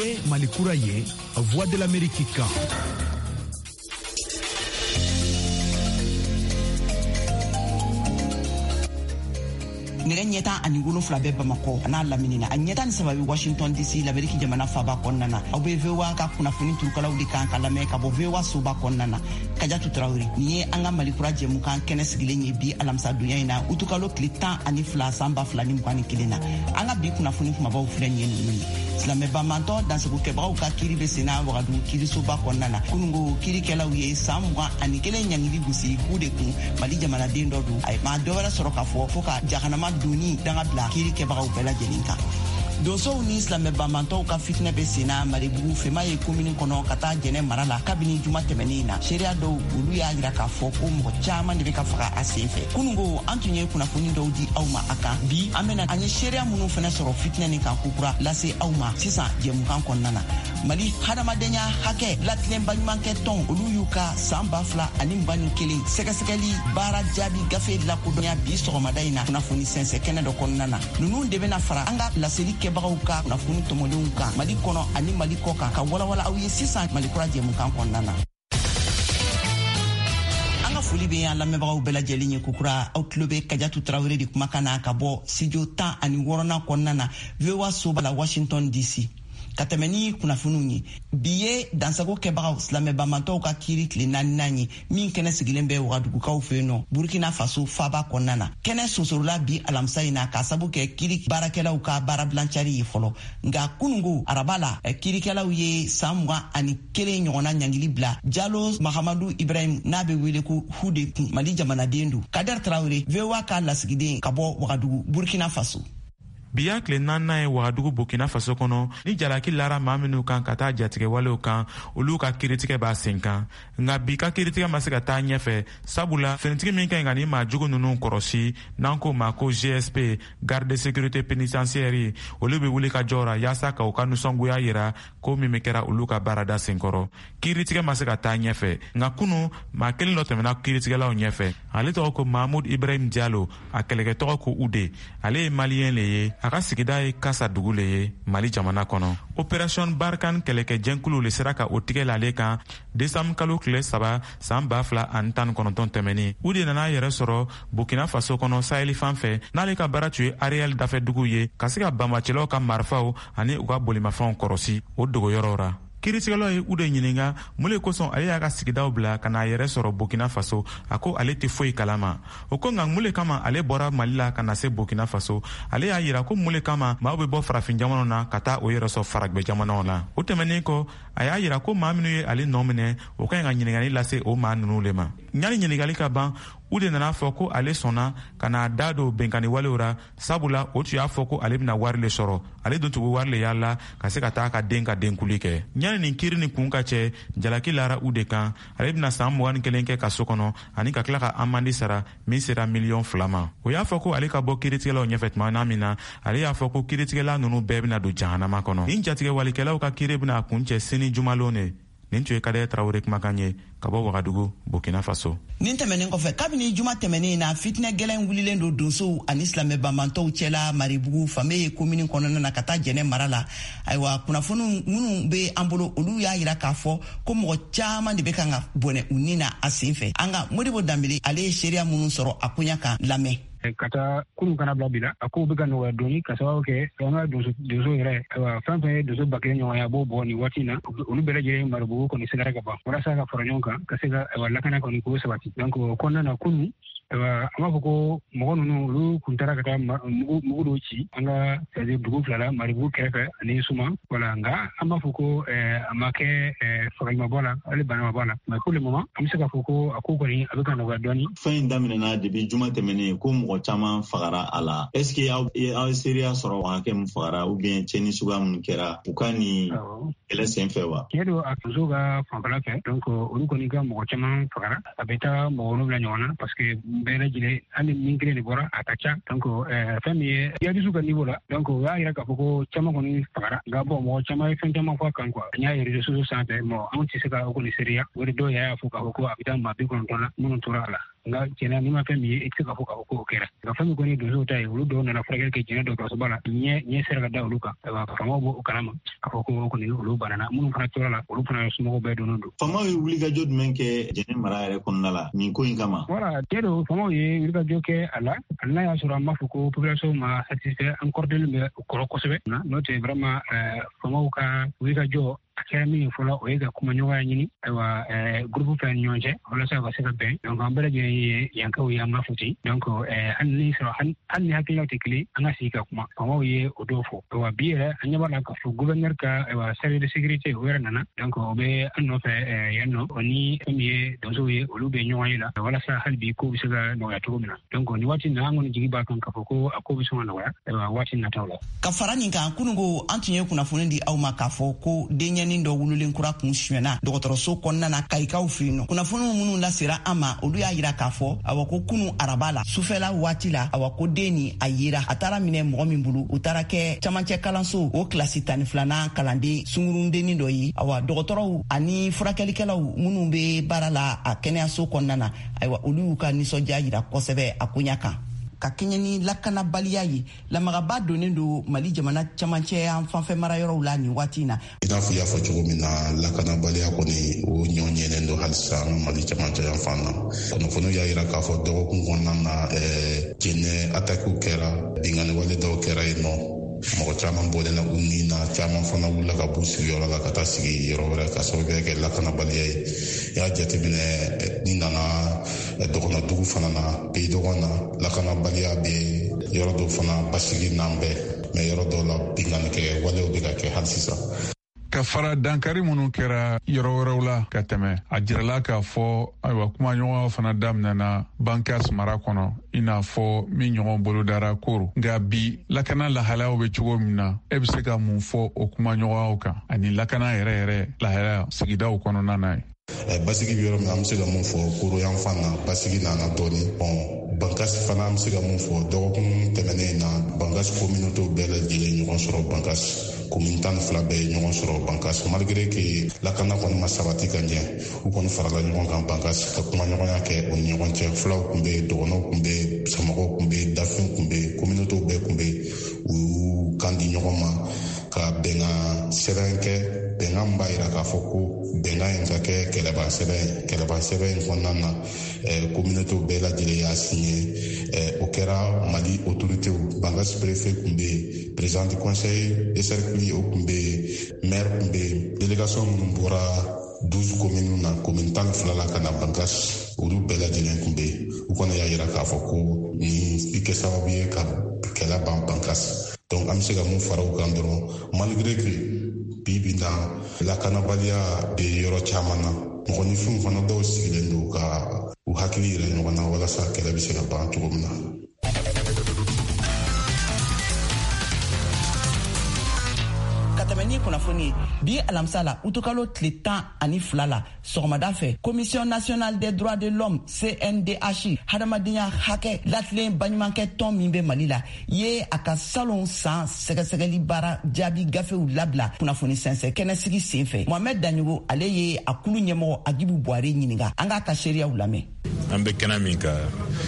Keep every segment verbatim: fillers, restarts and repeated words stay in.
ye Mali kura ye Voix de l'Amérique kan. nɛgɛ ɲɛta ani wolonfila bɛ Bamako n'a laminina a ɲɛta ni sababu Washington D C l'Amérique jamana faba kɔnɔna na aw bɛ V O A ka kunnafoni turukalaw de kan ka lamɛn ka bɔ V O A soba kɔnɔna na Kajatu Tarawele nin ye an ka Mali kura jɛmukan kɛnɛ sigilen ye bi alamisa donya in na utukalo tile tan ani fila san ba fila ni mugan ni kelen na an ka bi kunnafoni kumabaw filɛ nin ye ninnu ye silamɛ bamantɔ dansegokɛbagaw ka kiiri bɛ senna Wagadugu kiirisoba kɔnɔna na kunungo kiirikɛlaw ye san mugan ani kelen ɲangili gosi k'u de kun Mali jamanaden dɔ don a ye maa dɔ wɛrɛ sɔrɔ k'a fɔ fo ka jahanama doni danga bila kiiri kɛbagaw bɛɛ lajɛlen kan donsow ni silamɛ bamantɔw ka fitinɛ bɛ senna Maribugu Fema ye komini kɔnɔ ka taa jɛnɛ mara la kabini juma tɛmɛnen na seereya dɔw olu y'a jira k'a fɔ ko mɔgɔ caman de bɛ ka faga a sen fɛ kunungo an tun ye kunnafoni dɔw di aw ma a kan bi an bɛna an ye seereya minnu fɛnɛ sɔrɔ fitinɛ nin kan kukura lase aw ma sisan jɛmukan kɔnɔna na Mali hadamadenya hakɛ latilen baɲumankɛ tɔn olu y'u ka san ba fila ani mugan ni kelen sɛgɛsɛgɛli baara jaabi gafe lakodɔnya bi sɔgɔmada in na kunnafoni sɛnsɛ kɛnɛ dɔ kɔnɔna na ninnu de bɛna fara an ka laseli kɛbagaw ka kunnafoni tɔmɔdenw kan Mali kɔnɔ ani Mali kɔ kan ka walawala aw ye sisan Mali kura jɛmukan kɔnɔna na an ka foli bɛ yan lamɛnbagaw bɛɛ lajɛlen ye kukura aw tulo bɛ Kajatu Tarawele de kumakan na ka bɔ studio tan ani wɔɔrɔnan kɔnɔna na V O A soba la Washington D C ka tɛmɛ ni kunnafoniw ye bi ye dansago kɛbagaw silamɛ bamantɔw ka kiiri tile naaninan ye min kɛnɛ sigilen bɛ Wagadugukaw fɛ yen nɔ Burkina Faso faba kɔnɔna na kɛnɛ sonsorola bi alamisa in na k'a sabu kɛ kiiri baarakɛlaw ka baarabilancari ye fɔlɔ nka kunungo araba la kiirikɛlaw ye san mugan ani kelen ɲɔgɔnna ɲangili bila Jalo Mahamadu Ibrahim n'a bɛ wele ko Hude kun Mali jamanaden don Kader Tarawele V O A ka lasigiden ka bɔ Wagadugu Burkina Faso biya tile naaninan ye Wagadugu Burkina Faso kɔnɔ ni jalaki lara maa minnu kan ka taa jatigɛ walew kan olu ka kiiritigɛ b'a sen kan nka bi ka kiiritigɛ ma se ka taa ɲɛfɛ sabula finitigi min ka ɲi ka ni maa jugu ninnu kɔrɔsi n'an ko ma ko G S P garde de sécurité pénitentiaire olu bɛ wuli ka jɔra yaasa ka u ka nisɔngoya yira ko min bɛ kɛra olu ka baarada senkɔrɔ kiiritigɛ ma se ka taa ɲɛfɛ nka kunu maa kelen dɔ tɛmɛna kiiritigɛlaw ɲɛfɛ ale tɔgɔ ko Mahamudu Ibrahim Diallo a kɛlɛkɛ tɔgɔ ko Ude ale ye maliyɛn le ye a ka sigida ye Kasa dugu le ye Mali jamana kɔnɔ opération Barkan kɛlɛkɛ jɛnkulu le sera ka o tigɛ l'ale kan décembre kalo tile saba san ba fila ani tan ni kɔnɔntɔn tɛmɛni u de nana yɛrɛ sɔrɔ Burkina Faso kɔnɔ saheli fan fɛ n'ale ka baara tun ye Ariel dafɛ dugu ye ka se ka banbacɛlaw ka marifaw ani u ka bolimafɛnw kɔrɔsi o dogoyɔrɔw ra kiiritigɛlaw ye u de ɲininka mun le kosɔn ale y'a ka sigidaw bila ka n'a yɛrɛ sɔrɔ Burkina Faso a ko ale tɛ foyi kalama o ko nka mun le kama ale bɔra Mali la ka na se Burkina Faso ale y'a yira ko mun le kama maaw bɛ bɔ farafin jamanaw na ka taa o yɛrɛ sɔrɔ faragbɛ jamanaw la o tɛmɛnen kɔ a y'a yira ko maa minnu ye ale nɔ minɛ o ka ɲi ka ɲininkali lase o maa ninnu le ma ɲani ɲininkali ka ban u de nana fɔ ko ale sɔnna ka n'a da don bɛnkani walew ra sabula o tun y'a fɔ ko ale bɛna wari le sɔrɔ ale dun tun bɛ wari le yala ka se ka taa ka den ka denkuli kɛ ɲani nin kiiri ni kun ka cɛ jalaki lara u de kan ale bɛna san mugan ni kelen kɛ kaso kɔnɔ ani ka tila ka amandi sara min sera miliyɔn fila ma o y'a fɔ ko ale ka bɔ kiiritigɛlaw ɲɛfɛ tuma min na ale y'a fɔ ko kiiritigɛla ninnu bɛɛ bɛna don jahanama kɔnɔ nin jatigɛ walikɛlaw ka kiiri bɛna kun cɛ sini jumalon de nin tun ye Kadɛ Tarawele kumakan ye ka bɔ Wagadugu Burkina Faso nin tɛmɛnen kɔfɛ kabini juma tɛmɛnen na fitinɛ gɛlɛn wulilen don donsow ani silamɛ bamantɔw cɛla Maribugu Fame ye komini kɔnɔna na ka taa jɛnɛ mara la ayiwa kunnafoni minnu bɛ an bolo olu y'a yira k'a fɔ ko mɔgɔ caman de bɛ kan ka bɔnɛ u ni na a sen fɛ an ka Modibo Danbele ale ye seereya minnu sɔrɔ a koɲa kan lamɛn ka taa kunun kana bila bila a ko bɛ ka nɔgɔya dɔɔni ka sababu kɛ an ka donso donso yɛrɛ fɛn fɛn ye donso ba kelen ɲɔgɔn ye a b'o bɔ nin waati in na olu bɛɛ lajɛlen Maribugu kɔni segara ka ban walasa ka fara ɲɔgɔn kan ka se ka lakana kɔni k'o sabati donc o kɔnɔna na kunun an b'a fɔ ko mɔgɔ ninnu olu kun taara ka taa mugu dɔw ci an ka c'est-à-dire dugu fila la Maribugu kɛrɛfɛ ani Suma voilà nka an b'a fɔ ko a ma kɛ fagali ma bɔ la hali bana ma bɔ la mais pour le moment an bɛ se k'a fɔ ko a ko kɔni a bɛ ka nɔgɔya dɔɔni. Fɛn in daminɛna depuis juma tɛmɛnen ko mɔgɔ caman fagara a la est ce que aw aw seereya sɔrɔ hakɛ min fagara ou bien cɛnni suguya minnu kɛra u ka nin kɛlɛ sen fɛ wa? Tiɲɛ don a muso ka fanfɛla fɛ donc olu kɔni ka mɔgɔ caman fagara a bɛ taa mɔgɔ wolonwula ɲɔgɔn na parce que bɛɛ lajɛlen hali min kelen de bɔra a ka ca donc fɛn min ye yadisu ka niveau la donc o y'a yira k'a fɔ ko caman kɔni fagara nka bon mɔgɔ caman ye fɛn caman fɔ a kan quoi n y'a ye réseaux sociaux sanfɛ bon anw tɛ se ka o kɔni seereya o de dɔw yɛrɛ y'a fɔ k'a fɔ ko a bɛ taa maa bi kɔnɔntɔn na minnu tora a la nga jena ni ma fami e tsika ko ko kera ga fami ko ni dozo tay ulu do na fragel ke jena do so bala nye nye serga da uluka wa fama bo kanama ko ko ko ni ulu banana mun fana tola ulu fana sumo ko be do no fama wi wuli ga jod men ke jene mara re kon nala ni ko ingama wala tedo fama wi wuli ga joke ala ala ya sura ma fuko population ma satisfait encore de le ko ko sebe na note vraiment fama ka wuli ga jo akera mi fola oega kuma nyoga nyini aywa groupe fan nyonje wala sa ba seka ben donc ambara je yanka wi amma futi donc anni so anni hakila tekli anga sika kuma fama wi odofo wa biere anyaba la ka fu gouverneur ka aywa service de sécurité wera nana donc obe anno fe yanno oni emiye dozo wi olube nyoga wala sa halbi ko bisega no ya tugumina donc ni wati na ngon jigi ba kan ka foko akobi so na wa aywa wati na tawla ka farani kan kunungo antunye kuna funendi au makafo ko denya nin do wululen kura kun suena dɔgɔtɔrɔso kɔnɔna na kaikaw fino kunnafoni minnu lasera ama olu y'a yira k'a fɔ awa ko kunu arabala sufɛla waati la awa ko den ni a yira a taara minɛ mɔgɔ min bolo u taara kɛ camancɛ kalanso o kilasi tani filanan kalanden sungurundennin dɔ ye awa dɔgɔtɔrɔw ani furakɛlikɛlaw minnu be baara la a kɛnɛyaso kɔnɔna na ayiwa olu y'u ka nisɔndiya yira kosɛbɛ a koɲa kan ka kɛɲɛ ni lakanabaliya ye lamagaba donnen do Mali jamana camancɛ an fanfɛ mara yɔrɔw la nin waati in na i n'a fɔ i y'a fɔ cogo min na lakanabaliya kɔni o ɲɔɲɛnen do halisa an Mali camancɛ yan fan na kunnafoniw y'a yira k'a fɔ dɔgɔkun kɔnɔna na jɛnɛ atakiw kɛra bingani wale dɔw kɛra yen nɔ mɔgɔ caman bɔlen u ni na caman fana wulila ka b'u sigiyɔrɔ la ka taa sigi yɔrɔ wɛrɛ ka sababuya kɛ lakanabaliya ye i y'a jateminɛ ni nana dɔgɔnɔdugu fana na pays dɔgɔn na lakanabaliya bɛ yɔrɔ dɔw fana basigi n'an bɛɛ mɛ yɔrɔ dɔw la binganikɛ walew bɛ ka kɛ hali sisan ka fara dankari minnu kɛra yɔrɔ wɛrɛw la ka tɛmɛ a jirala k'a fɔ ayiwa kumaɲɔgɔnw fana daminɛna bankas mara kɔnɔ i n'a fɔ min ɲɔgɔn bolo dara koro nka bi lakana lahalayaw bɛ cogo min na e bɛ se ka mun fɔ o kumaɲɔgɔnw kan ani lakana yɛrɛ yɛrɛ lahalaya sigidaw kɔnɔna na ye basigi bɛ yɔrɔ min an bɛ se ka mun fɔ koro yan fan na basigi nana dɔɔni bɔn bankasi fana an bɛ se ka mun fɔ dɔgɔkun tɛmɛnen na bankasi communauté bɛɛ lajɛlen ɲɔgɔn sɔrɔ bankasi commune tan ni fila bɛɛ ye ɲɔgɔn sɔrɔ bankasi malgré que lakana kɔni ma sabati ka ɲɛ u kɔni farala ɲɔgɔn kan bankasi ka kumaɲɔgɔnya kɛ o ni ɲɔgɔn cɛ fulaw kun bɛ yen dɔgɔnɔw kun bɛ yen samɔgɔw kun bɛ yen dafɛnw kun bɛ yen communauté bɛɛ kun bɛ yen u y'u kan di ɲɔgɔn ma ka bɛnkan sɛbɛn kɛ bɛnkan min b'a yira k'a fɔ ko bɛnkan in ka kɛ kɛlɛban sɛbɛn ye kɛlɛban sɛbɛn in kɔnɔna na communauté bɛɛ lajɛlen y'a signé o kɛra Mali autoritéw bankasi préfet kun bɛ yen président du conseil de cercle o kun bɛ yen maire kun bɛ yen délégation minnu bɔra douze communes na commune tan ni fila la ka na bankasi olu bɛɛ lajɛlen kun bɛ yen u kɔni y'a yira k'a fɔ ko ni bi kɛ sababu ye ka kɛlɛ ban bankasi donc an bɛ se ka mun fara u kan dɔrɔn malgré que bi bi na lakanabaliya bɛ yɔrɔ caman na mɔgɔninfinw fana dɔw sigilen don ka u hakili yɛrɛ ɲɔgɔn na walasa kɛlɛ bɛ se ka ban cogo min na. tɛmɛni kunnafoni bi alamisa la utukalo tile tan ani fila la sɔgɔmada fɛ commission nationale des droits de l'homme C N D H hadamadenya hakɛ latilen baɲumankɛ tɔn min bɛ Mali la ye a ka salon san sɛgɛsɛgɛli baara jaabi gafew labila kunnafoni sɛnsɛn kɛnɛsigi senfɛ Mohamed Daɲogo ale ye a kulu ɲɛmɔgɔ Agibu Buhari ɲininka an k'a ka seereyaw lamɛn. An bɛ kɛnɛ min ka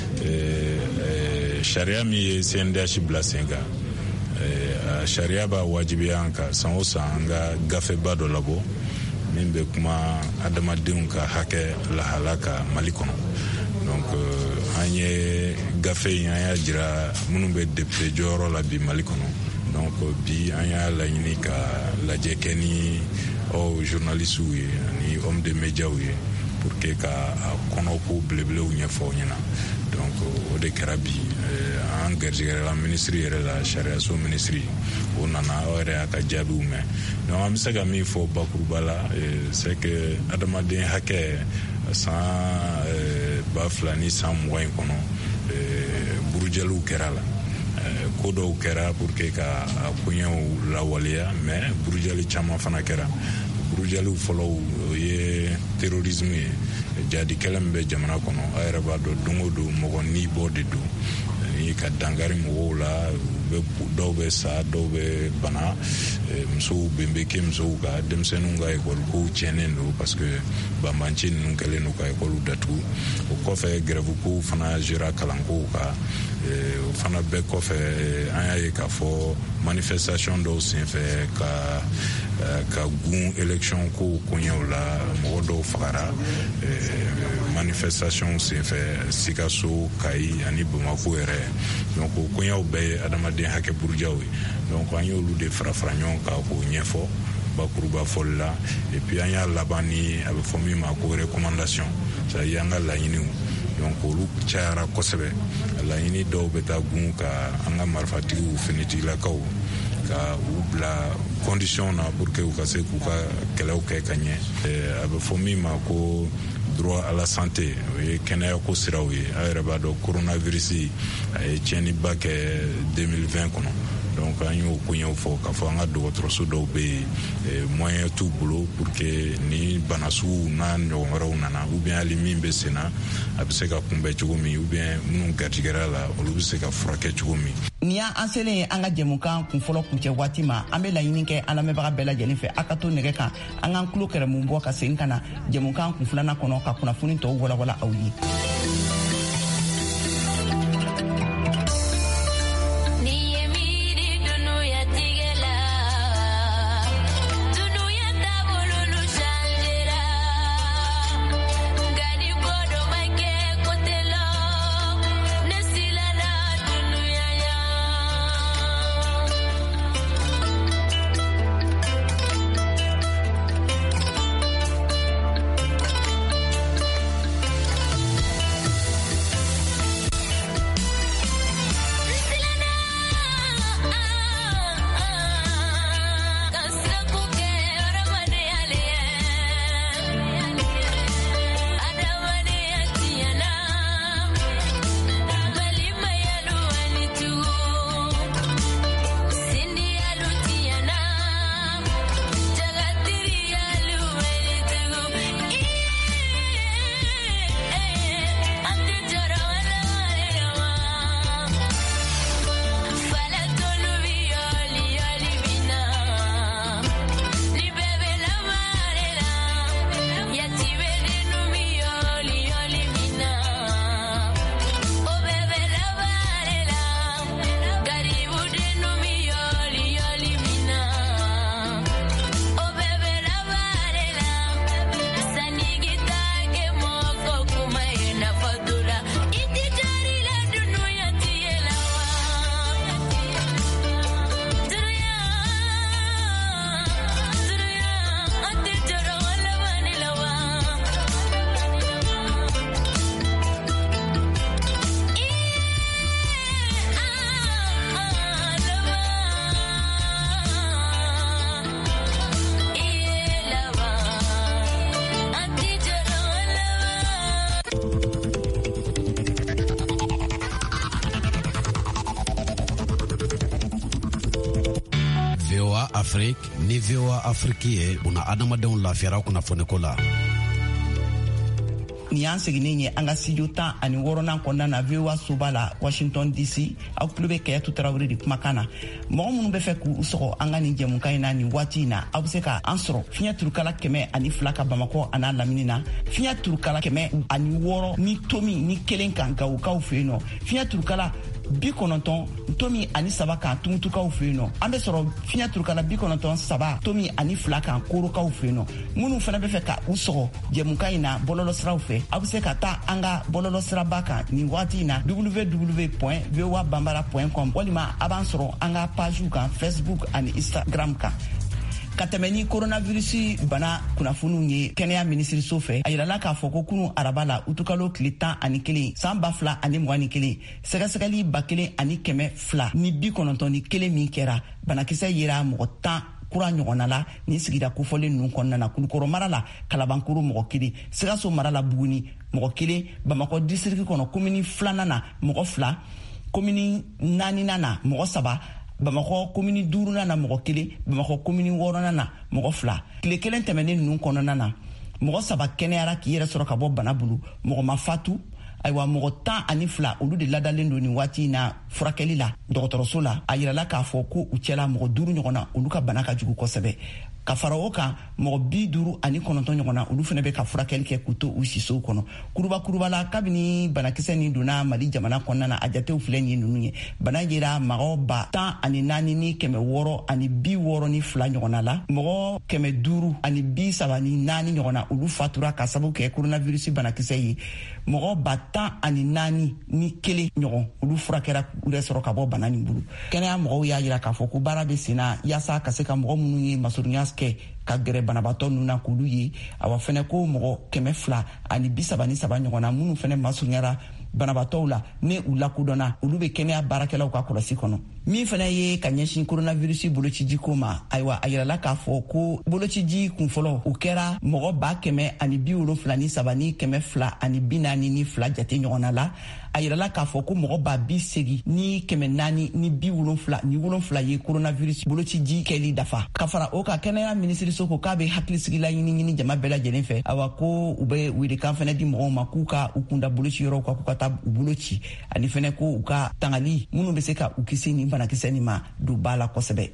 sariya min ye C N D H bila sen kan sariya b'a wajibiya an ka san o san an ka gafeba dɔ labɔ min bɛ kuma adamadenw ka hakɛ lahala ka Mali kɔnɔ donc an ye gafe in an y'a jira minnu bɛ député jɔyɔrɔ la bi Mali kɔnɔ donc bi an y'a laɲini ka lajɛ kɛ ni ɔ journalistes ye ani homme de médias ye pour que ka kɔnɔko belebelew ɲɛfɔ ɲɛna donc o de kɛra bi an gɛrɛsigɛrɛla minisiri yɛrɛ la sariyaso minisiri o nana o yɛrɛ y'a ka jaabiw mɛn donc an bɛ se ka min fɔ bakuruba la c'est que adamaden hakɛ san ba fila ni san mugan in kɔnɔ burujɛliw kɛra la ko dɔw kɛra pour que ka koɲɛw lawaleya mais burujɛli caman fana kɛra burujɛliw fɔlɔw o ye terrorisme ye jadi kɛlɛ min bɛ jamana kɔnɔ a yɛrɛ b'a dɔn don o don mɔgɔ ni bɔ de don ni ka dangari mɔgɔw la u bɛ dɔw bɛ sa dɔw bɛ bana musow bɛnbɛ kɛ musow ka denmisɛnninw ka ekɔli kow tiɲɛnen don parce que banbanci ninnu kɛlen don ka ekɔliw datugu o kɔfɛ grève kow fana gera kalankow kan o fana bɛɛ kɔfɛ an y'a ye k'a fɔ manifestation dɔw senfɛ ka ka gun élection kow koɲɛw la mɔgɔ dɔw fagara manifestation senfɛ Sikaso Kayi ani Bamako yɛrɛ donc o koɲɛw bɛɛ ye adamaden hakɛ burujaw ye donc an y'olu de fara fara ɲɔgɔn kan k'o ɲɛfɔ bakuruba fɔli la et puis an y'a laban ni a bɛ fɔ min ma ko recommandation c'est-à-dire an ka laɲiniw donc olu cayara kosɛbɛ laɲini dɔw bɛ taa gun ka an ka marifatigiw finitigilakaw ka u bila condition na pour que u ka se k'u ka kɛlɛw kɛ ka ɲɛ a bɛ fɔ min ma ko droit à la santé o ye kɛnɛya ko siraw ye a yɛrɛ b'a dɔn coronavirus a ye tiɲɛniba kɛ deux mille vingt kɔnɔ donc an y'o koɲɛw fɔ k'a fɔ an ka dɔgɔtɔrɔso dɔw bɛ yen moyen t'u bolo pour que ni bana sugu n'a ɲɔgɔn wɛrɛw nana ou bien hali min bɛ sen na a bɛ se ka kunbɛn cogo min ou bien minnu garijɛgɛra la olu bɛ se ka furakɛ cogo min. Ni y'an selen an ka jɛmukan kunfɔlɔ kuncɛ waati ma an bɛ laɲini kɛ an lamɛnbaga bɛɛ lajɛlen fɛ a ka to nɛgɛ kan an k'an tulo kɛrɛ mun bɔ ka segin ka na jɛmukan kunfilanan kɔnɔ ka kunnafoni tɔw walawala aw ye. Afrique ni V O A Afrique ye buna adamadenw lafiyara kunnafoniko la. Ni y'an seginnen ye an ka studio tan ani wɔɔrɔnan kɔnɔna na V O A soba la Washington D C aw tulo bɛ Kɛyatu Tarawele de kumakan na mɔgɔ minnu bɛ fɛ k'u sɔgɔ an ka nin jɛmukan in na nin waati in na aw bɛ se ka an sɔrɔ fiɲɛ turukala kɛmɛ ani fila ka Bamakɔ a n'a lamini na fiɲɛ turukala kɛmɛ ani wɔɔrɔ ni tomi ni kelen kan Gawukaw fɛ yen nɔ fiɲɛ turukala bi kɔnɔntɔn tomi ani saba kan Tumutukaw fɛ yen nɔ an bɛ sɔrɔ fiɲɛ turukala bi kɔnɔntɔn saba tomi ani fila kan Korokaw fɛ yen nɔ minnu fana bɛ fɛ ka u sɔgɔ jɛmukan in na bɔlɔlɔsiraw fɛ aw bɛ se ka taa an ka bɔlɔlɔsiraba kan nin waati in na w w w point v o a banbara point com walima a b'an sɔrɔ an ka pajiw kan Facebook ani Instagram kan. Ka tɛmɛ ni coronavirus bana kunnafoniw ye kɛnɛya minisiriso fɛ a yirala k'a fɔ ko kunun araba la utukalo tile tan ani kelen san ba fila ani mugan ni kelen sɛgɛsɛgɛli ba kelen ani kɛmɛ fila ni bi kɔnɔntɔn ni kelen min kɛra banakisɛ yera mɔgɔ tan kura ɲɔgɔnna la ni sigida kofɔlen ninnu kɔnɔna na Kulukɔrɔ mara la Kalabankoro mɔgɔ kelen Sikaso mara la Buguni mɔgɔ kelen Bamakɔ district kɔnɔ komini filanan na mɔgɔ fila komini naaninan na mɔgɔ saba Bamakɔ komini duurunan na mɔgɔ kelen Bamakɔ komini wɔɔrɔnan na mɔgɔ fila tile kelen tɛmɛnen ninnu kɔnɔna na mɔgɔ saba kɛnɛyara k'i yɛrɛ sɔrɔ ka bɔ bana bolo mɔgɔ ma fatu ayiwa mɔgɔ tan ani fila olu de ladalen don nin waati na furakɛli la dɔgɔtɔrɔso la. A yirala k'a fɔ ko u cɛla mɔgɔ duuru ɲɔgɔn na olu ka bana ka jugu kosɛbɛ. Ka fara o kan mɔgɔ bi duuru ani kɔnɔntɔn ɲɔgɔn na olu fana bɛ ka furakɛli kɛ k'u to u sisow kɔnɔ. Kuruba kuruba la kabini banakisɛ nin donna Mali jamana kɔnɔna na a jatew filɛ nin ye ninnu ye. Bana yera mɔgɔ ba tan ani naani ni kɛmɛ wɔɔrɔ ani bi wɔɔrɔ ni fila ɲɔgɔn la. Mɔgɔ kɛmɛ duuru ani bi saba ni naani ɲɔgɔn na olu fatura ka sababu kɛ coronavirus banakisɛ ye. Mɔgɔ ba tan ani naani ni kelen ɲɔgɔn olu furakɛra u yɛrɛ sɔrɔ ka bɔ bana nin bolo. Kɛnɛya mɔgɔw y'a yira k'a fɔ ko baara bɛ sen na yaasa ka se ka mɔgɔ minnu ye masurunya kɛ ka gɛrɛ banabatɔ ninnu na k'olu ye. Awa fɛnɛ ko mɔgɔ kɛmɛ fila ani bi saba ni saba ɲɔgɔn na minnu fɛnɛ masurunyara banabatɔw la ne u lakodɔnna olu bɛ kɛnɛya baarakɛlaw ka kɔlɔsi kɔnɔ. Min fana ye ka ɲɛsin coronavirus bolociji ko ma ayiwa a yirala k'a fɔ ko bolociji kunfɔlɔ o kɛra mɔgɔ ba kɛmɛ ani bi wolonfila ni saba ni kɛmɛ fila ani bi naani ni fila jate ɲɔgɔnna la. A yirala k'a fɔ ko mɔgɔ ba bi segi ni kɛmɛ naani ni bi wolonfila ni wolonfila ye coronavirus bolociji kɛli dafa. Ka fara o ka kɛnɛya minisiriso ko k'a bɛ hakilisigila ɲini ɲini jama bɛɛ lajɛlen fɛ awa ko u bɛ welekan fana di mɔgɔw ma k'u ka u kunda boloci yɔrɔw kan k'u ka taa u boloci ani fana ko u ka tangali minnu bɛ se ka u kisi ni banakisɛ nin ma don ba la kosɛbɛ.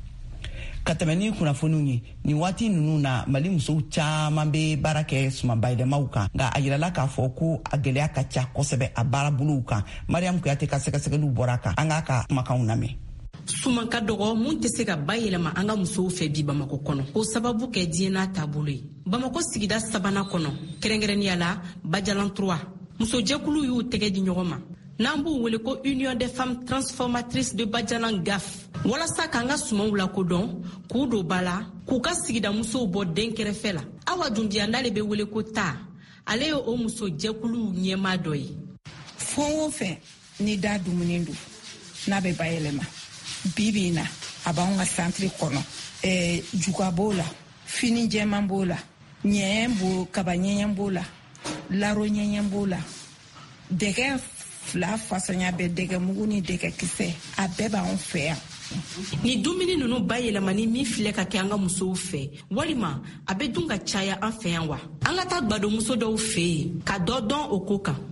Ka tɛmɛ ni kunnafoniw ye nin waati ninnu na Mali musow caman bɛ baara kɛ sumanbayɛlɛmaw kan nka a yirala k'a fɔ ko a gɛlɛya ka ca kosɛbɛ a baara bolow kan. Mariam Kuyate ka sɛgɛsɛgɛliw bɔra a kan an k'a ka kumakanw lamɛn. Suman ka dɔgɔ mun tɛ se ka bayɛlɛma an ka musow fɛ bi Bamakɔ kɔnɔ k'o sababu kɛ diɲɛ n'a taabolo ye. Bamakɔ sigida sabanan kɔnɔ kɛrɛnkɛrɛnnenya la Bajalan trois musojɛkulu y'u tɛgɛ di ɲɔgɔn ma n'an b'u wele ko Union des femmes transformatrices de Bajalan G A F walasa k'an ka sumanw lakodɔn k'u don ba la k'u ka sigida musow bɔ den kɛrɛfɛ la. Awa Dunbiya n'ale bɛ wele ko ta ale ye o musojɛkulu ɲɛmaa dɔ ye. Fɛn o fɛn ni da dumuni don n'a bɛ bayɛlɛma bi bi in na a b'anw ka santiri kɔnɔ ɛɛ juga b'o la fini jɛman b'o la ɲɛɲɛ b'o kaba ɲɛɲɛ b'o la laro ɲɛɲɛ b'o la dɛgɛ fila fasɔnya bɛ dɛgɛ mugu ni dɛgɛ kisɛ a bɛɛ b'anw fɛ yan. Ni dumuni ninnu bayɛlɛmani min filɛ ka kɛ an ka musow fɛ walima a bɛ dun ka caya an fɛ yan wa? An ka taa gbadomuso dɔw fɛ yen ka dɔ dɔn o ko kan.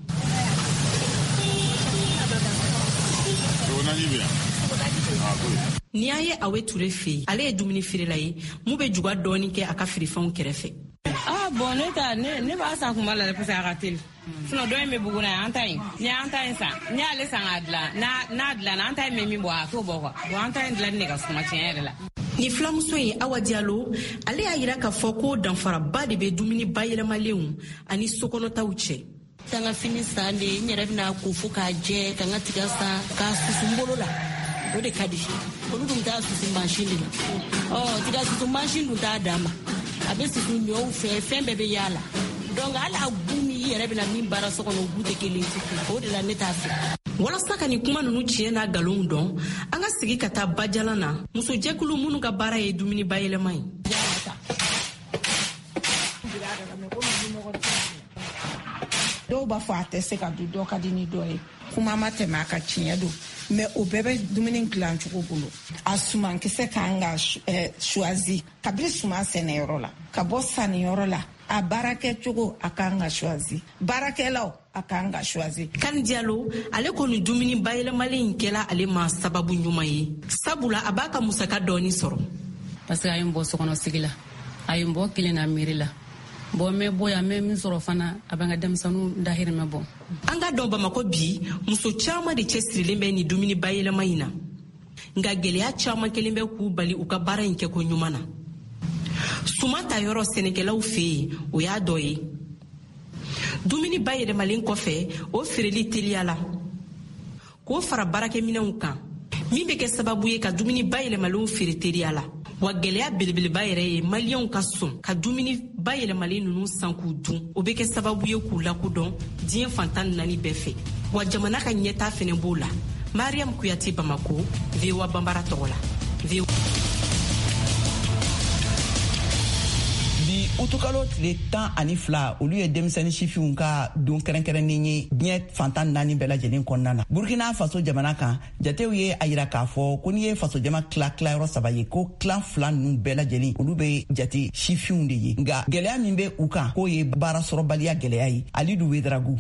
Ni y'a ye Awe Ture fɛ yen ale ye dumuni feerela ye mun bɛ juga dɔɔni kɛ a ka feerefɛnw kɛrɛfɛ. Ah bon ne ta ne ne b'a san kuma la parce que a ka teli. Sinon dɔ in bɛ Buguna yan an ta in ni an ta in san ni ale san k'a dilan n'a n'a dilanna an ta in bɛ min bɔ a t'o bɔ quoi bon an ta in dilanni de ka suma tiɲɛ yɛrɛ la. Ni filamuso ye Awa Diallo ale y'a yira k'a fɔ ko danfaraba de bɛ dumuni bayɛlɛmalenw ani sokɔnɔtaw cɛ. Ka n ka fini san de n yɛrɛ bɛna ko fo k'a jɛ ka n ka tiga san k'a susu n bolo la o de ka di olu dun t'a susu mansin de la ɔ tiga susu mansin dun t'a dan ma a bɛ susu ɲɔw fɛ fɛn bɛɛ bɛ y'a la donc hali a gu ni i yɛrɛ bɛna min baara so kɔnɔ gu tɛ kelen o de la ne t'a fɛ. Walasa ka nin kuma ninnu tiɲɛ n'a nkalonw dɔn an ka sigi ka taa Bajalan na musojɛkulu minnu ka baara ye dumuni bayɛlɛma ye. Dɔw b'a fɔ a tɛ se ka dun dɔ ka di ni dɔ ye kuma ma tɛmɛ a ka tiɲɛ don mais o bɛɛ bɛ dumuni dilan cogo bolo a sumankisɛ k'an ka choisi kabini suman sɛnɛyɔrɔ la ka bɔ sanniyɔrɔ la a baarakɛ cogo a k'an ka choisi baarakɛlaw a k'an ka choisi. Kani Diallo ale ko nin dumuni bayɛlɛmalen in kɛla ale ma sababu ɲuman ye sabula a b'a ka musaka dɔɔni sɔrɔ. Parce que a ye n bɔ sokɔnɔ sigi la a ye n bɔ kelen na miiri la. Bon mais boya mais min sɔrɔ fana a bɛ n ka denmisɛnninw dahirimɛ bɔ. An ka dɔn Bamakɔ bi muso caman de cɛsirilen bɛ nin dumuni bayɛlɛma in na nka gɛlɛya caman kelen bɛ k'u bali u ka baara in kɛ ko ɲuman na. Suman ta yɔrɔ sɛnɛkɛlaw fɛ yen o y'a dɔ ye. Dumuni bayɛlɛmalen kɔfɛ o feereli teliya la k'o fara baarakɛminɛnw kan min bɛ kɛ sababu ye ka dumuni bayɛlɛmalenw feere teliya la. Wa gɛlɛya belebeleba yɛrɛ ye maliyɛnw ka sɔn ka dumuni bayɛlɛmalen ninnu san k'u dun o bɛ kɛ sababu ye k'u lakodɔn diɲɛ fantan naani bɛɛ fɛ wa jamana ka ɲɛtaa fɛnɛ b'o la. Mariam Kuyate, Bamako, V O A Bambara tɔgɔ la. Bi utukalo tile tan ani fila olu ye denmisɛnnin sifinw ka don kɛrɛnkɛrɛnnen ye diɲɛ fantan naani bɛɛ lajɛlen kɔnɔna na. Burkina Faso jamana kan jatew ye a yira k'a fɔ ko n'i ye faso jama tila tilayɔrɔ saba ye ko tila fila ninnu bɛɛ lajɛlen olu bɛ jate sifinw de ye nka gɛlɛya min bɛ u kan k'o ye baara sɔrɔbaliya gɛlɛya ye. Alidu Wedragu.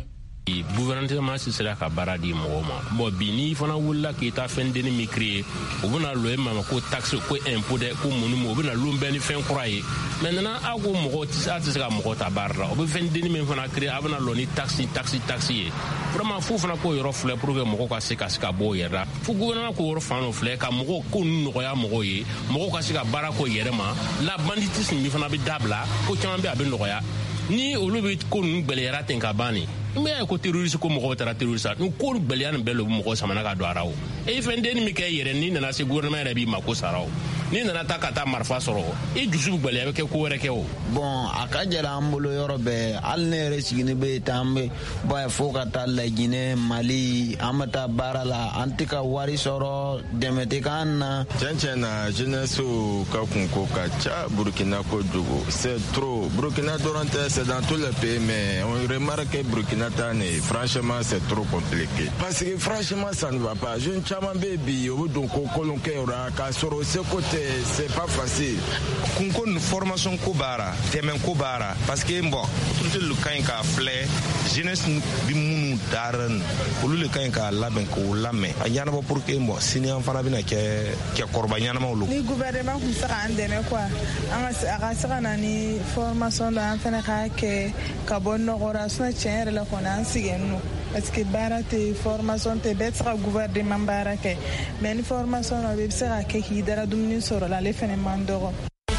gouvernement si sera ka bara di mɔgɔ ma bon bi ni fana wulila k'i ta fɛn denni min créer u bɛna loi ma ko taxe ko impôt dɛ ko mun mu u bɛna loi bɛɛ ni fɛn kura ye maintenant a ko mɔgɔ tɛ a tɛ se ka mɔgɔ ta baara la o bɛ fɛn denni min fana créer a bɛna loi ni taxe taxe taxe ye vraiment fo fana ko yɔrɔ filɛ pour que mɔgɔ ka se ka se ka bɔ o yɛrɛ la fo gouvernement ko yɔrɔ fan dɔ filɛ ka mɔgɔ ko ninnu nɔgɔya mɔgɔw ye mɔgɔw ka se ka baara ko yɛrɛ ma la banditisme min fana bɛ dabila ko caman bɛ a bɛ nɔgɔya ni olu bɛ ko ninnu gbɛlɛyara ten ka ban nin n bɛ ko terroriste ko mɔgɔw taara terroriste ni ko gbɛlɛya nin bɛɛ le bɛ mɔgɔ samana ka don a la o e fɛn denni min kɛ yɛrɛ n'i nana se gouvernement yɛrɛ b'i mako sara o n'i nana taa ka taa marifa sɔrɔ i dusu bɛ gbɛlɛya bɛ kɛ ko wɛrɛ kɛ o. bon a ka gɛlɛn an bolo yɔrɔ bɛɛ hali ne yɛrɛ sigini bɛ taa an bɛ bɔ fo ka taa Laginɛ Mali an bɛ taa baara la an tɛ ka wari sɔrɔ dɛmɛ tɛ k'an na. tiɲɛ tiɲɛ na jeunesse ka kunko ka ca Burkina kojugu c'est trop Burkina dɔrɔn tɛ c'est dans tous les pays mais on remarque que Burkina ta ne franchement c'est trop compliqué parce que franchement ça ne va pas jeune caman bɛ bi o bɛ don ko kolon kɛ yɔrɔ k'a sɔrɔ se côté c'est pas facile. kunko ni formation ko baara dɛmɛ ko baara parce que bon autorité lu ka ɲi k'a filɛ jeunesse bi minnu dara olu le ka ɲi k'a labɛn k'o lamɛn a ɲɛnabɔ pour que bon sini an fana bɛna kɛ kɛ kɔrɔba ɲɛnamaw lo. ni gouvernement kun se k'an dɛmɛ quoi an ka a ka se ka na ni formation dɔ an fana k'a kɛ ka bɔ nɔgɔ la sinon tiɲɛ yɛrɛ la kɔni an sigin nɔ parce que baara tɛ formation tɛ bɛɛ tɛ se ka gouvernement baara kɛ mais ni formation dɔ bɛ se ka kɛ k'i dara dumuni sɔrɔ la ale fana man dɔgɔ.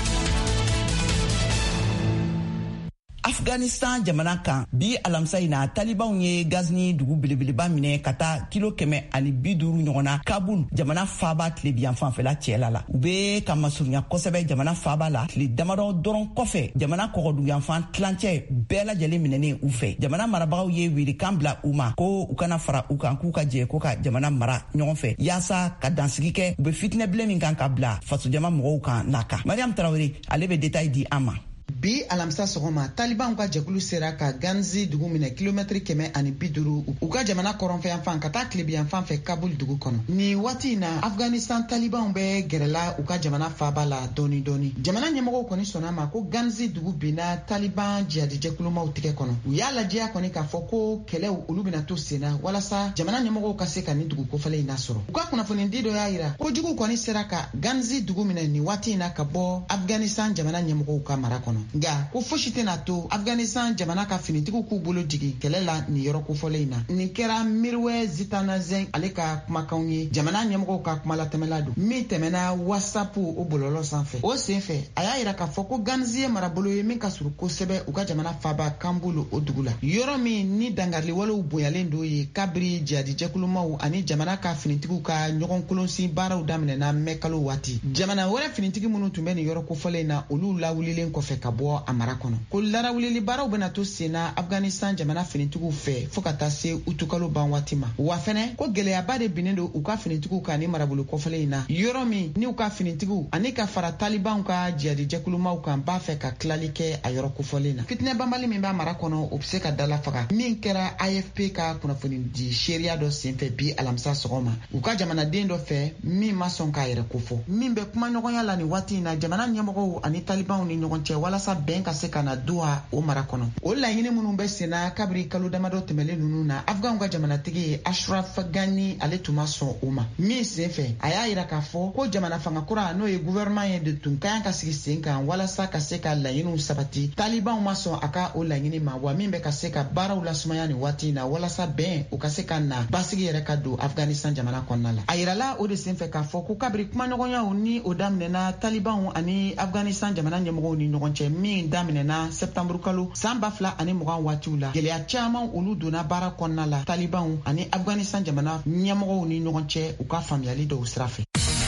Afghanistan jamana kan bi alamisa in na talibanw ye gazni dugu belebeleba minɛ ka taa kilo kɛmɛ ani bi duuru ɲɔgɔnna Kabul jamana faaba tilebiyan fanfɛla cɛla la u be ka masurunya kosɛbɛ jamana faaba la tile damadɔ dɔrɔn kɔfɛ jamana kɔgɔduyanfan tilancɛ bɛɛ lajɛlen minɛnen u fɛ jamana marabagaw ye welekan bila u ma ko u kana fara u kan k'u ka jɛ ko ka jamana mara ɲɔgɔn fɛ yaasa ka dansigi kɛ u be fitinɛbilen min kan ka bila fasojama mɔgɔw kan n'a kan. Mariam Tarawele ale be détail di an ma. bi alamisa sɔgɔma talibanw ka jɛkulu sera ka Ganzi dugu minɛ kilomɛtiri kɛmɛ ani bi duuru u ka jamana kɔrɔnfɛyan fan ka taa tilebiyan fan fɛ Kabul dugu kɔnɔ. Ni waati in na Afghanistan talibanw bɛ gɛrɛla u ka jamana faaba la dɔɔni dɔɔni. Jamana ɲɛmɔgɔw kɔni sɔnna ma ko Ganzi dugu binna taliban jihadi jɛkulumaw tigɛ kɔnɔ. U y'a lajɛya kɔni k'a fɔ ko kɛlɛw olu bɛna to senna walasa jamana ɲɛmɔgɔw ka se ka ni dugu kofɔlen in nasɔrɔ. U ka kunnafoni di dɔ y'a yira ko jugu kɔni sera ka Ganzi dugu minɛ ni waati in na ka bɔ Afghanistan jamana ɲɛmɔgɔw ka mara kɔnɔ. Nga ko fosi tɛna to Afghanistan jamana ka finitigiw k'u bolo jigin kɛlɛ la ni yɔrɔ kofɔlen in na. Nin kɛra Mirwe Zitana Zeng ale ka kumakanw ye jamana ɲɛmɔgɔw ka kuma latɛmɛla don min tɛmɛna WhatsApp o bɔlɔlɔ sanfɛ. O senfɛ a y'a yira k'a fɔ ko Ganzi ye marabolo ye min ka surun kosɛbɛ u ka jamana faaba Kabul o dugu la. Yɔrɔ min ni dangariliwalew bonyalen do ye kabiri jihadi jɛkulumaw ani jamana ka finitigiw ka ɲɔgɔn kolonsi baaraw daminɛna mɛ kalo waati. Jamana wɛrɛ finitigi minnu tun bɛ nin yɔrɔ kofɔlen in na olu lawulilen kɔfɛ ka bɔ a mara kɔnɔ. Ko larawulili baaraw bɛna to senna Afghanistan jamana finitigiw fɛ fo ka taa se utukalo ban waati ma. Wa fɛnɛ ko gɛlɛyaba de binnen do u ka finitigiw ka ni marabolo kɔfɔlen in na yɔrɔ min ni u ka finitigiw ani ka fara talibanw ka jihadi jɛkulumaw kan b'a fɛ ka tilali kɛ a yɔrɔ kofɔlen na. Fitinɛ banbali min b'a mara kɔnɔ o bɛ se ka dala faga min kɛra A F P ka kunnafoni di seereya dɔ senfɛ bi alamisa sɔgɔma u ka jamanaden dɔ fɛ min ma sɔn k'a yɛrɛ kofɔ min bɛ kumaɲɔgɔnya la ni waati in na jamana ɲɛmɔgɔw ani talibanw ni ɲɔgɔn cɛ walasa bɛn ka se ka na Doha o mara kɔnɔ. O laɲini minnu bɛ senna kabiri kalo damadɔ tɛmɛlen ninnu na Afganw ka jamanatigi ye Ashraf Ghani ale tun ma sɔn o ma min senfɛ a y'a yira k'a fɔ ko jamana fanga kura n'o ye gouvernement ye de tun ka kan ka sigi sen kan walasa ka se ka laɲiniw sabati. Talibanw ma sɔn a ka o laɲini ma wa min bɛ ka se ka baaraw lasumaya ni waati in na walasa bɛn o ka se ka na basigi yɛrɛ ka don Afghanistan jamana kɔnɔna la. A yirala o de senfɛ k'a fɔ ko kabiri kumaɲɔgɔnyaw ni o daminɛna talibanw ani Afghanistan jamana ɲɛmɔgɔw ni ɲɔgɔn cɛ min daminɛna septembre kalo san ba fila ani mugan waatiw la gɛlɛya caman olu donna baara kɔnɔna la talibanw ani Afghanistan jamana ɲɛmɔgɔw ni ɲɔgɔn cɛ u ka faamuyali dɔw sira fɛ.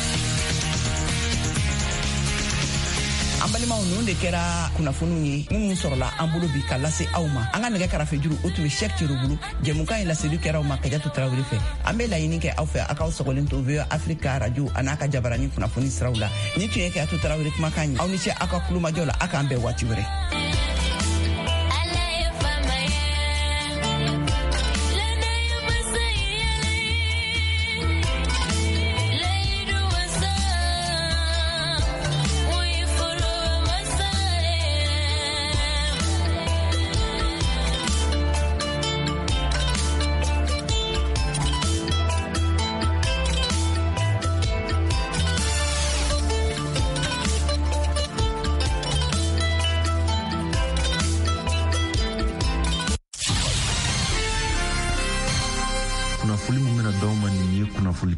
An balimaw ninnu de kɛra kunnafoniw ye minnu sɔrɔla an bolo bi ka lase aw ma. An ka nɛgɛ karafe juru o tun bɛ Cheick Thierry bolo jɛmukan ye laseli kɛra aw ma Kajatu Tarawele fɛ. An bɛ laɲini kɛ aw fɛ a k'aw sagolen to V O A Africa radio a n'a ka jabaranin kunnafoni siraw la. Ni tun ye Kajatu Tarawele kumakan ye aw ni ce aw ka kulumajɔ la a k'an bɛn waati wɛrɛ.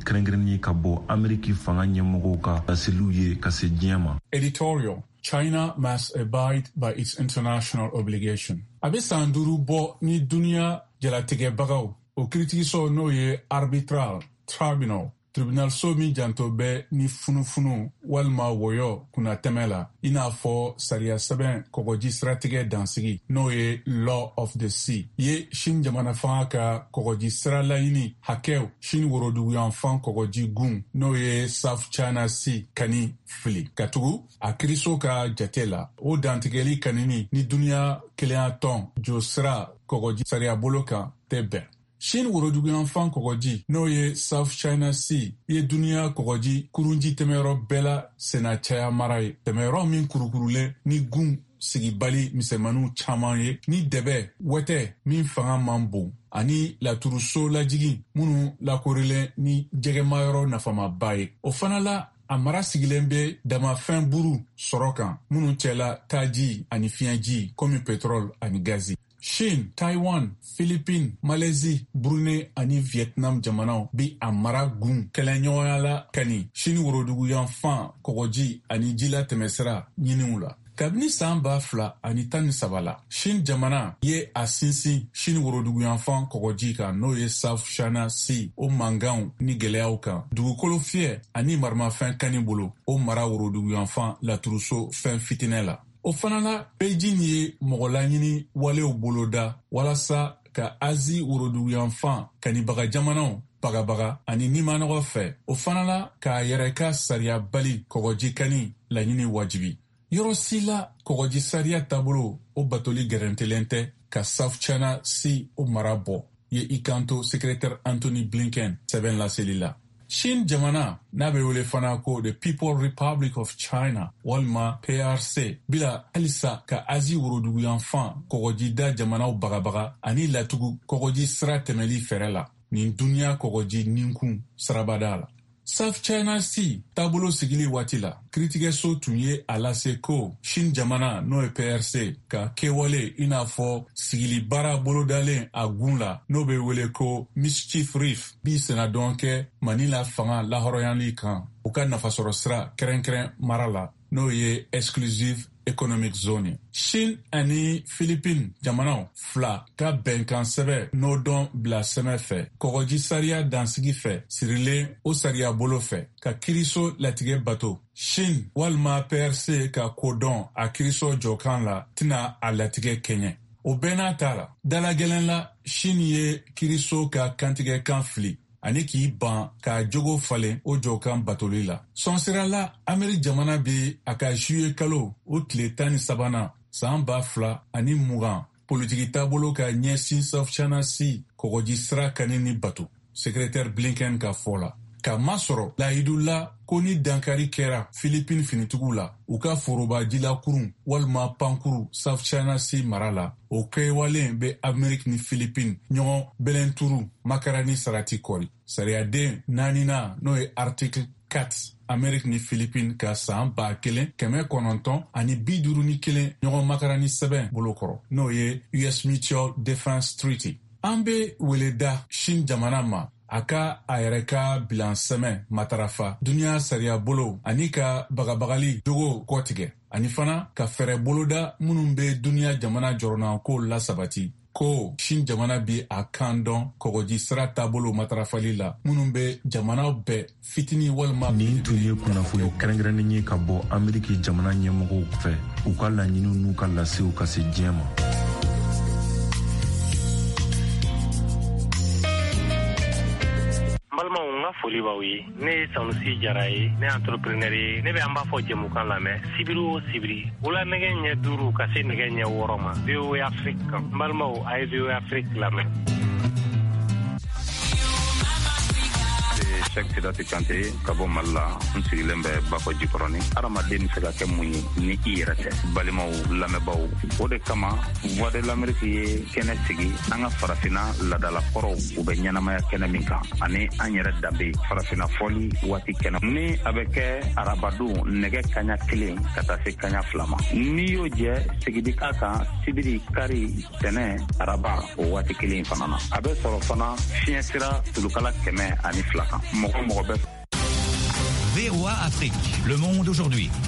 kɛrɛnkɛrɛnnen ka bɔ Ameriki fanga ɲɛmɔgɔw ka laseliw ye ka se diɲɛ ma. Editorial: China must abide by its international obligation. A bɛ san duuru bɔ ni duniya jalatigɛbagaw o kiritigisɔ n'o ye arbitral tribunal tribunal so min janto bɛ ni funufunu walima wɔyɔ kunna tɛmɛ la i n'a fɔ sariya sɛbɛn kɔgɔji siratigɛ dansigi n'o ye law of the sea ye Shin jamana fanga ka kɔgɔji sira laɲini hakɛw Shin woroduguyanfan kɔgɔji gun n'o ye South China Sea kani fili ka tugu a kiriso ka jate la o dantigɛli kanini ni duniya kelenya tɔn jo sira kɔgɔji sariya bolo kan tɛ bɛn. Shin woroduguyanfan kɔgɔji n'o ye South China Sea ye duniya kɔgɔji kurunji tɛmɛyɔrɔ bɛɛ la sena caya mara ye tɛmɛyɔrɔ min kurukurulen ni gun sigibali misɛmaniw caman ye ni dɛbɛ wɛtɛ min fanga man bon ani laturuso lajigi minnu lakorilen ni jɛgɛmayɔrɔ nafamaba ye o fana la a mara sigilen bɛ damafɛn buru sɔrɔ kan minnu cɛla taji ani fiɲɛji komi pétrole ani gazi. Shin, Taiwan, Philippines, Malaisie, Brunei ani Vietnam jamanaw bi a mara gun kɛlɛɲɔgɔnya la kani Shin woroduguyanfan kɔgɔji ani jila tɛmɛsira ɲiniw la. Kabini san ba fila ani tan ni saba la Shin jamana ye a sinsin Shin woroduguyanfan kɔgɔji kan n'o ye South China Sea o mankanw ni gwɛlɛyaw kan dugukolo fiyɛ ani maramafɛn kani bolo o mara woroduguyanfan laturuso fɛn fitinɛ la. O fana la Beijing ye mɔgɔ laɲini walew boloda walasa ka Azi woroduguyanfan kanibaga jamanaw bagabaga ani nimanɔgɔ fɛ o fana la k'a yɛrɛ ka sariya bali kɔgɔji kani laɲini wajibi. Yɔrɔ si la kɔgɔji sariya taabolo o batoli gɛrɛntɛlen tɛ ka South China Sea o mara bɔ ye i kanto secrétaire Anthony Blinken sɛbɛn laseli la. Shin jamana n'a bɛ wele fana ko the People Republic of China walima P R C bila halisa ka Azi woroduguyanfan kɔgɔjida jamanaw bagabaga ani latugu kɔgɔji sira tɛmɛli fɛrɛ la nin duniya kɔgɔji ninkun sirabada la. South China Sea taabolo sigili waati la kiritigɛso tun ye a lase ko Shin jamana n'o ye P R C ka kɛwale i n'a fɔ sigili baara bolodalen a gun la n'o bɛ wele ko Mischief Reef bi senadɔn kɛ Mali la fanga lahɔrɔyali kan u ka nafasɔrɔ sira kɛrɛnkɛrɛn mara la n'o ye Exclusive Economic Zone. Shin ani Philippines jamanaw fila ka bɛnkan sɛbɛ n'o dɔn bila sɛmɛ fɛ kɔgɔji sariya dansigi fɛ sirilen o sariya bolo fɛ ka kiriso latigɛ bato. Shin walima P R C ka kodɔn a kiriso jɔkan la tɛna a latigɛ kɛɲɛ. O bɛɛ n'a ta la dalagɛlɛn la Shin ye kiriso ka kantigɛ kan fili ani k'i ban k'a jogo falen o jɔkan batoli la. Sɔnsira la Ameri jamana bɛ a ka juye kalo o tile tan ni sabanan san ba fila ani mugan politiki taabolo ka ɲɛsin South China Sea kɔgɔji sira kani ni bato secrétaire Blinken ka fɔ la. Ka masɔrɔ layidu la ko ni dankari kɛra Philippines finitigiw la u ka foroba jilakurun walima pankuru South China Sea mara la o kɛwalen bɛ Ameriki ni Philippines ɲɔgɔn bɛlɛnturu makarani sarati kɔri. Sariyaden naanina n'o ye article quatre Ameriki ni Philippines ka san ba kelen kɛmɛ kɔnɔntɔn ani bi duuru ni kelen ɲɔgɔn makarani sɛbɛn bolokɔrɔ n'o ye U S Mutual Defense Treaty. An bɛ weleda Shin jamana ma a ka a yɛrɛ ka bilansɛmɛ matarafa duniya sariya bolo ani ka bagabagali jogo kɔtigɛ ani fana ka fɛrɛ boloda minnu bɛ duniya jamana jɔrɔna ko lasabati ko Shin jamana bi a kan dɔn kɔgɔji sira taabolo matarafali la minnu bɛ jamanaw bɛɛ fitini walima. Nin tun ye kunnafoni kɛrɛnkɛrɛnnen ye ka bɔ Ameriki jamana ɲɛmɔgɔw fɛ u ka laɲiniw n'u ka lasew ka se diɲɛ ma. Balimaw n ka foli b'aw ye ne ye Sanusi Jara ye ne entrepreneur ye ne bɛ an b'a fɔ jɛmukan lamɛn sibiri o sibiri wula nɛgɛ ɲɛ duuru ka se nɛgɛ ɲɛ wɔɔrɔ ma V O A Afrique kan balimaw a ye V O A Afrique lamɛn. Cheikh Sidati Kante ka bɔ Mali la n sigilen bɛ Bakɔ Jikɔrɔni adamaden bɛ se ka kɛ mun ye ni i yɛrɛ tɛ balimaw lamɛnbaw o de kama Voix de l'Amérique ye kɛnɛ sigi an ka farafina ladalakɔrɔw u bɛ ɲɛnamaya kɛnɛ min kan ani an yɛrɛ danbe farafina fɔli waati kɛnɛ ni a bɛ kɛ arabadon nɛgɛ kaɲa kelen ka taa se kaɲa fila ma n'i y'o jɛ sigidi k'a kan sibiri kari tɛnɛ araba o waati kelen fana na a bɛ sɔrɔ fana fiɲɛ sira tulukala kɛmɛ ani fila kan mɔgɔ mɔgɔ bɛ V O A Afrique, le monde aujourd'hui.